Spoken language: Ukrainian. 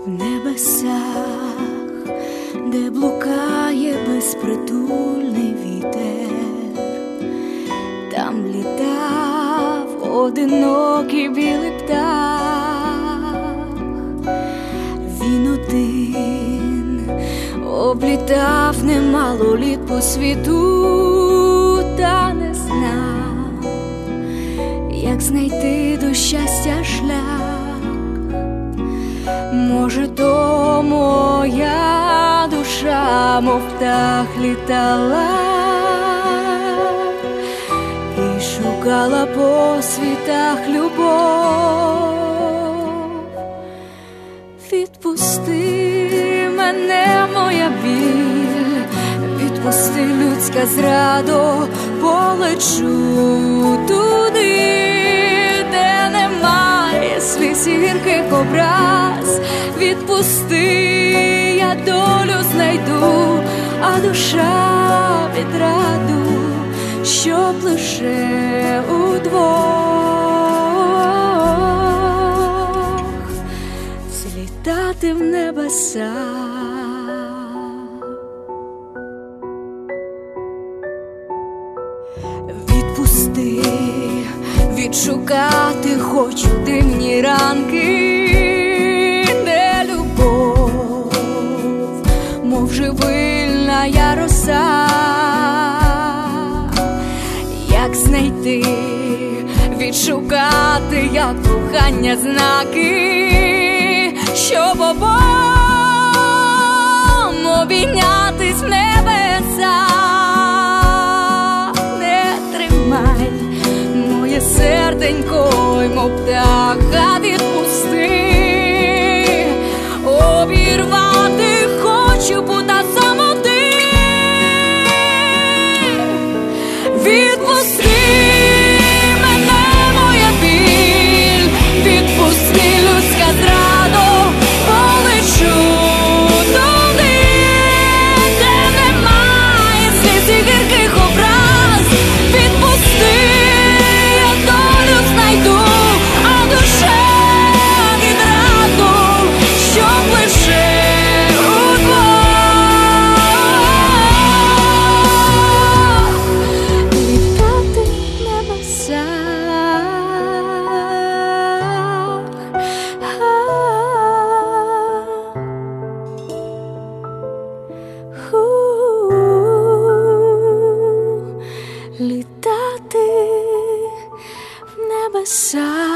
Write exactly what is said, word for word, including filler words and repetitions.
в небесах, де блукає безпритульний вітер, там літав одинокий білий птах. Він один облітав немало літ по світу, та не знав, як знайти до щастя шлях. Може, то моя душа, мов птах, літала і шукала по світах любов. Відпусти мене, моя біль, відпусти, людська зрадо, полечу туди, де немає сліз і гірких образ. Відпусти, я долю знайду, а душа відраду, щоб лише удвох злітати в небеса. Відпусти, відшукати хочу дивні ранки, де любов, мов живильна я роса. Як знайти, відшукати, як кохання знаки, щоб обом обійнятись в небеса. Моє серденько, мов птаха, відпусти, обірвати хочу пута самоти. Відпусти мене, моя біль, відпусти, людська зрадо, полечу туди, де немає сліз і гірких образ. Відпусти, літати в небеса.